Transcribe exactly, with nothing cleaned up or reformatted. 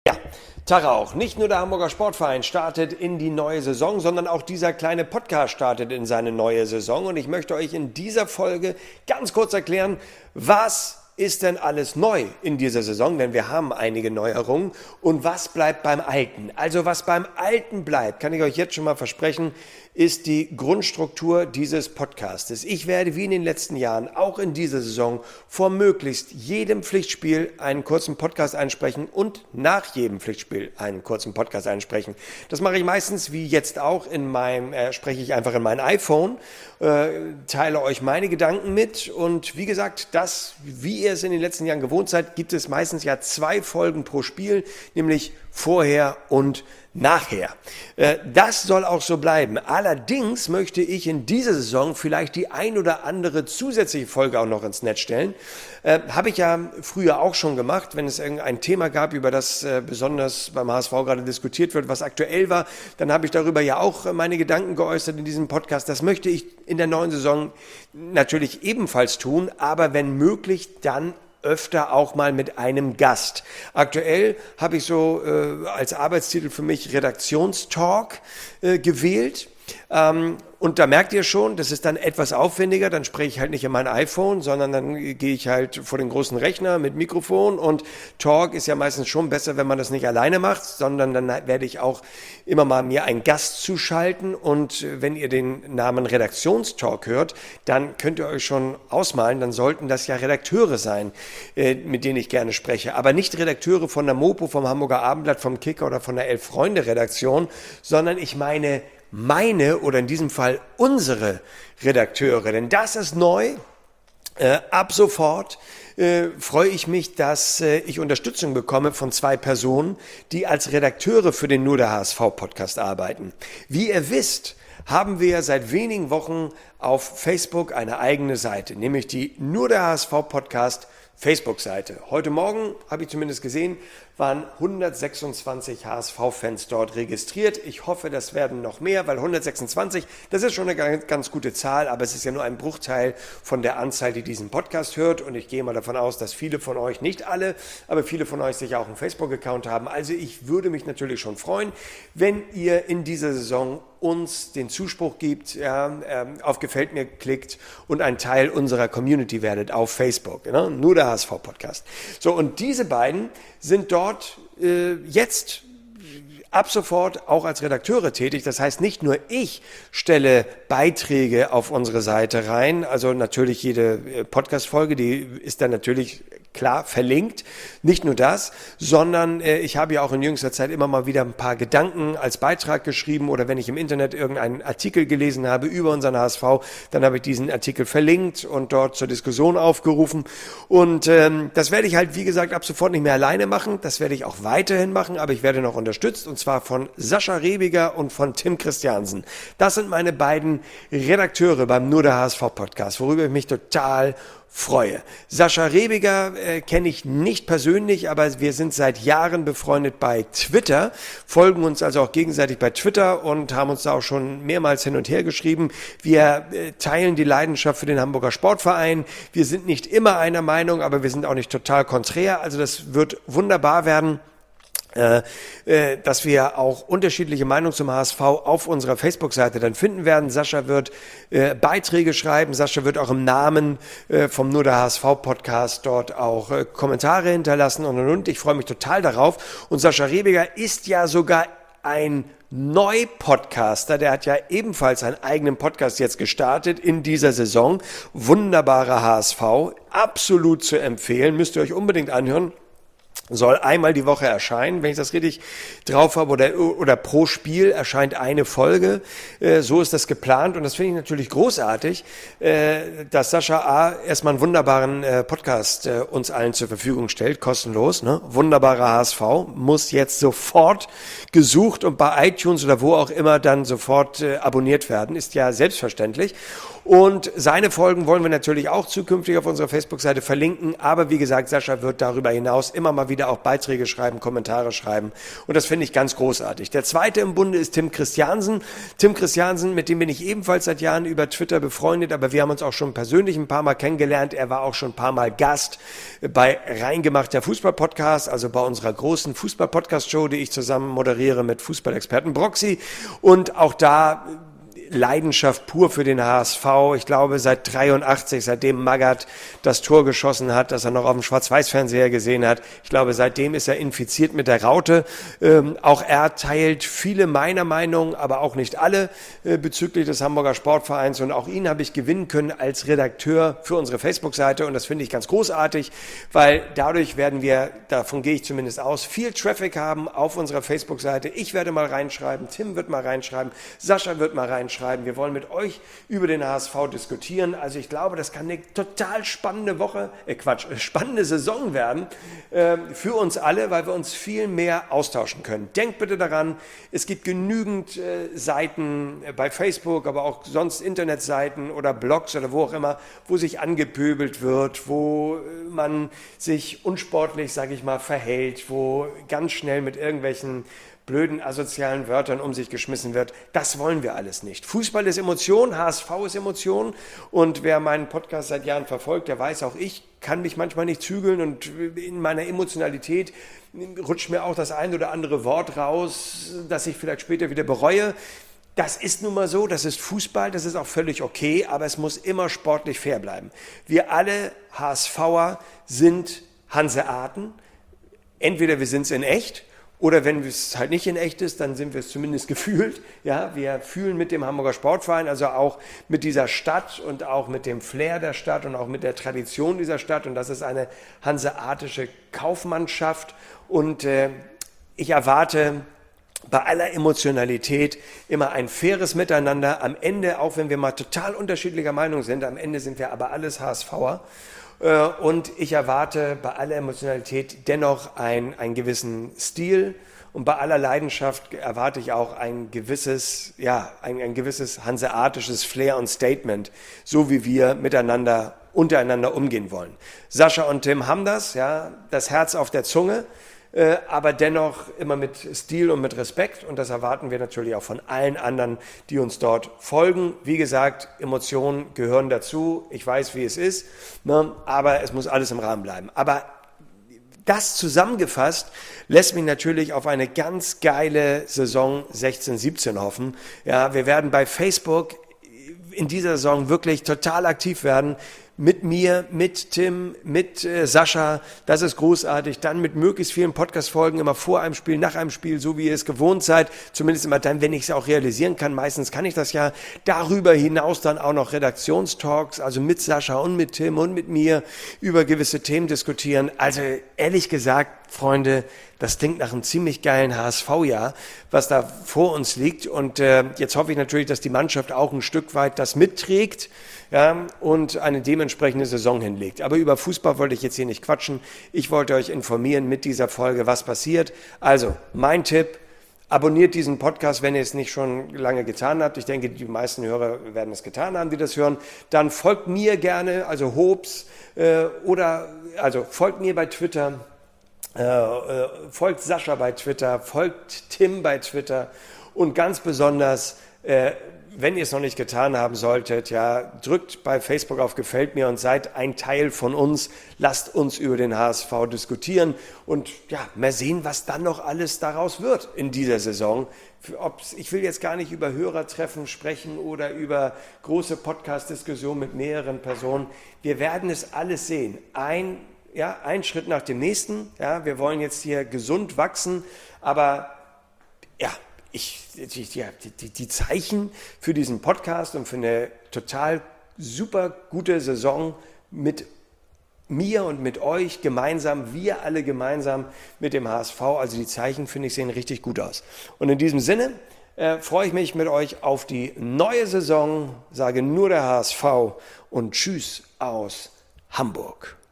Ja, Tag auch. Nicht nur der Hamburger Sportverein startet in die neue Saison, sondern auch dieser kleine Podcast startet in seine neue Saison. Und ich möchte euch in dieser Folge ganz kurz erklären, was ist denn alles neu in dieser Saison, denn wir haben einige Neuerungen. Und was bleibt beim Alten? Also was beim Alten bleibt, kann ich euch jetzt schon mal versprechen, ist die Grundstruktur dieses Podcastes. Ich werde wie in den letzten Jahren auch in dieser Saison vor möglichst jedem Pflichtspiel einen kurzen Podcast einsprechen und nach jedem Pflichtspiel einen kurzen Podcast einsprechen. Das mache ich meistens wie jetzt auch in meinem, äh, spreche ich einfach in mein iPhone, äh, teile euch meine Gedanken mit und wie gesagt, das, wie ihr es in den letzten Jahren gewohnt seid, gibt es meistens ja zwei Folgen pro Spiel, nämlich vorher und nachher. Das soll auch so bleiben. Allerdings möchte ich in dieser Saison vielleicht die ein oder andere zusätzliche Folge auch noch ins Netz stellen. Äh, habe ich ja früher auch schon gemacht, wenn es irgendein Thema gab, über das äh, besonders beim H S V gerade diskutiert wird, was aktuell war, dann habe ich darüber ja auch meine Gedanken geäußert in diesem Podcast. Das möchte ich in der neuen Saison natürlich ebenfalls tun, aber wenn möglich, dann öfter auch mal mit einem Gast. Aktuell habe ich so äh, als Arbeitstitel für mich Redaktionstalk äh, gewählt. Ähm, und da merkt ihr schon, das ist dann etwas aufwendiger, dann spreche ich halt nicht in mein iPhone, sondern dann gehe ich halt vor den großen Rechner mit Mikrofon und Talk ist ja meistens schon besser, wenn man das nicht alleine macht, sondern dann werde ich auch immer mal mir einen Gast zuschalten und wenn ihr den Namen Redaktionstalk hört, dann könnt ihr euch schon ausmalen, dann sollten das ja Redakteure sein, äh, mit denen ich gerne spreche, aber nicht Redakteure von der Mopo, vom Hamburger Abendblatt, vom Kicker oder von der Elf-Freunde-Redaktion, sondern ich meine meine oder in diesem Fall unsere Redakteure, denn das ist neu. Äh, ab sofort äh, freue ich mich, dass äh, ich Unterstützung bekomme von zwei Personen, die als Redakteure für den Nur der H S V-Podcast arbeiten. Wie ihr wisst, haben wir seit wenigen Wochen auf Facebook eine eigene Seite, nämlich die Nur der H S V-Podcast Facebook-Seite. Heute Morgen, habe ich zumindest gesehen, waren hundertsechsundzwanzig H S V-Fans dort registriert. Ich hoffe, das werden noch mehr, weil hundertsechsundzwanzig, das ist schon eine ganz gute Zahl, aber es ist ja nur ein Bruchteil von der Anzahl, die diesen Podcast hört. Und ich gehe mal davon aus, dass viele von euch, nicht alle, aber viele von euch sicher auch einen Facebook-Account haben. Also ich würde mich natürlich schon freuen, wenn ihr in dieser Saison uns den Zuspruch gibt, ja, ähm, auf Gefällt mir klickt und ein Teil unserer Community werdet auf Facebook. Ne? Nur der H S V-Podcast. So, und diese beiden sind dort äh, jetzt ab sofort auch als Redakteure tätig. Das heißt, nicht nur ich stelle Beiträge auf unsere Seite rein, also natürlich jede Podcast-Folge, die ist dann natürlich klar verlinkt. Nicht nur das, sondern äh, ich habe ja auch in jüngster Zeit immer mal wieder ein paar Gedanken als Beitrag geschrieben oder wenn ich im Internet irgendeinen Artikel gelesen habe über unseren H S V, dann habe ich diesen Artikel verlinkt und dort zur Diskussion aufgerufen. Und ähm, das werde ich halt, wie gesagt, ab sofort nicht mehr alleine machen. Das werde ich auch weiterhin machen, aber ich werde noch unterstützt und zwar von Sascha Rebiger und von Tim Christiansen. Das sind meine beiden Redakteure beim Nur der H S V-Podcast, worüber ich mich total freue. Sascha Rebiger äh, kenne ich nicht persönlich, aber wir sind seit Jahren befreundet bei Twitter, folgen uns also auch gegenseitig bei Twitter und haben uns da auch schon mehrmals hin und her geschrieben. Wir äh, teilen die Leidenschaft für den Hamburger Sportverein. Wir sind nicht immer einer Meinung, aber wir sind auch nicht total konträr. Also das wird wunderbar werden. Äh, äh, dass wir auch unterschiedliche Meinungen zum H S V auf unserer Facebook-Seite dann finden werden. Sascha wird äh, Beiträge schreiben, Sascha wird auch im Namen äh, vom Nur der H S V-Podcast dort auch äh, Kommentare hinterlassen und und und. Ich freue mich total darauf. Und Sascha Rebiger ist ja sogar ein Neu-Podcaster, der hat ja ebenfalls einen eigenen Podcast jetzt gestartet in dieser Saison. Wunderbarer H S V, absolut zu empfehlen, müsst ihr euch unbedingt anhören. Soll einmal die Woche erscheinen, wenn ich das richtig drauf habe, oder, oder pro Spiel erscheint eine Folge. Äh, so ist das geplant und das finde ich natürlich großartig, äh, dass Sascha A. erstmal einen wunderbaren äh, Podcast äh, uns allen zur Verfügung stellt, kostenlos. Ne? Wunderbarer H S V, muss jetzt sofort gesucht und bei iTunes oder wo auch immer dann sofort äh, abonniert werden, ist ja selbstverständlich. Und seine Folgen wollen wir natürlich auch zukünftig auf unserer Facebook-Seite verlinken. Aber wie gesagt, Sascha wird darüber hinaus immer mal wieder auch Beiträge schreiben, Kommentare schreiben. Und das finde ich ganz großartig. Der zweite im Bunde ist Tim Christiansen. Tim Christiansen, mit dem bin ich ebenfalls seit Jahren über Twitter befreundet, aber wir haben uns auch schon persönlich ein paar Mal kennengelernt. Er war auch schon ein paar Mal Gast bei Reingemacht, der Fußball-Podcast, also bei unserer großen Fußball-Podcast-Show, die ich zusammen moderiere mit Fußballexperten Broxy. Und auch da Leidenschaft pur für den H S V. Ich glaube, seit dreiundachtzig, seitdem Magath das Tor geschossen hat, das er noch auf dem Schwarz-Weiß-Fernseher gesehen hat. Ich glaube, seitdem ist er infiziert mit der Raute. Ähm, auch er teilt viele meiner Meinungen, aber auch nicht alle äh, bezüglich des Hamburger Sportvereins. Und auch ihn habe ich gewinnen können als Redakteur für unsere Facebook-Seite. Und das finde ich ganz großartig, weil dadurch werden wir, davon gehe ich zumindest aus, viel Traffic haben auf unserer Facebook-Seite. Ich werde mal reinschreiben, Tim wird mal reinschreiben, Sascha wird mal reinschreiben. Wir wollen mit euch über den H S V diskutieren. Also ich glaube, das kann eine total spannende Woche, äh Quatsch, spannende Saison werden äh, für uns alle, weil wir uns viel mehr austauschen können. Denkt bitte daran, es gibt genügend äh, Seiten bei Facebook, aber auch sonst Internetseiten oder Blogs oder wo auch immer, wo sich angepöbelt wird, wo man sich unsportlich, sage ich mal, verhält, wo ganz schnell mit irgendwelchen blöden, asozialen Wörtern um sich geschmissen wird. Das wollen wir alles nicht. Fußball ist Emotion, H S V ist Emotion und wer meinen Podcast seit Jahren verfolgt, der weiß, auch ich kann mich manchmal nicht zügeln und in meiner Emotionalität rutscht mir auch das ein oder andere Wort raus, das ich vielleicht später wieder bereue. Das ist nun mal so, das ist Fußball, das ist auch völlig okay, aber es muss immer sportlich fair bleiben. Wir alle HSVer sind Hanseaten, entweder wir sind es in echt, oder wenn es halt nicht in echt ist, dann sind wir es zumindest gefühlt. Ja, wir fühlen mit dem Hamburger Sportverein, also auch mit dieser Stadt und auch mit dem Flair der Stadt und auch mit der Tradition dieser Stadt. Und das ist eine hanseatische Kaufmannschaft. Und äh, ich erwarte bei aller Emotionalität immer ein faires Miteinander. Am Ende, auch wenn wir mal total unterschiedlicher Meinung sind, am Ende sind wir aber alles HSVer. Und ich erwarte bei aller Emotionalität dennoch einen, einen gewissen Stil und bei aller Leidenschaft erwarte ich auch ein gewisses, ja, ein, ein gewisses hanseatisches Flair und Statement, so wie wir miteinander, untereinander umgehen wollen. Sascha und Tim haben das, ja, das Herz auf der Zunge, äh, aber dennoch immer mit Stil und mit Respekt und das erwarten wir natürlich auch von allen anderen, die uns dort folgen. Wie gesagt, Emotionen gehören dazu, ich weiß, wie es ist, ne? Aber es muss alles im Rahmen bleiben. Aber das zusammengefasst lässt mich natürlich auf eine ganz geile Saison sechzehn siebzehn hoffen. Ja, wir werden bei Facebook in dieser Saison wirklich total aktiv werden. Mit mir, mit Tim, mit äh, Sascha, das ist großartig. Dann mit möglichst vielen Podcast-Folgen, immer vor einem Spiel, nach einem Spiel, so wie ihr es gewohnt seid. Zumindest immer dann, wenn ich es auch realisieren kann. Meistens kann ich das ja. Darüber hinaus dann auch noch Redaktionstalks, also mit Sascha und mit Tim und mit mir über gewisse Themen diskutieren. Also ehrlich gesagt, Freunde, das klingt nach einem ziemlich geilen H S V-Jahr, was da vor uns liegt. Und äh, jetzt hoffe ich natürlich, dass die Mannschaft auch ein Stück weit das mitträgt, ja, und eine dementsprechende Saison hinlegt. Aber über Fußball wollte ich jetzt hier nicht quatschen. Ich wollte euch informieren mit dieser Folge, was passiert. Also, mein Tipp, abonniert diesen Podcast, wenn ihr es nicht schon lange getan habt. Ich denke, die meisten Hörer werden es getan haben, die das hören. Dann folgt mir gerne, also Hobbs, äh, oder, also folgt mir bei Twitter, äh, äh, folgt Sascha bei Twitter, folgt Tim bei Twitter und ganz besonders, äh, wenn ihr es noch nicht getan haben solltet, ja, drückt bei Facebook auf Gefällt mir und seid ein Teil von uns. Lasst uns über den H S V diskutieren und ja, mal sehen, was dann noch alles daraus wird in dieser Saison. Ob's, ich will jetzt gar nicht über Hörertreffen sprechen oder über große Podcast-Diskussionen mit mehreren Personen. Wir werden es alles sehen. Ein, ja, ein Schritt nach dem nächsten. Ja, wir wollen jetzt hier gesund wachsen, aber ja, Ich, die, die, die Zeichen für diesen Podcast und für eine total super gute Saison mit mir und mit euch gemeinsam, wir alle gemeinsam mit dem H S V, also die Zeichen, finde ich, sehen richtig gut aus. Und in diesem Sinne äh, freue ich mich mit euch auf die neue Saison, sage nur der H S V und Tschüss aus Hamburg.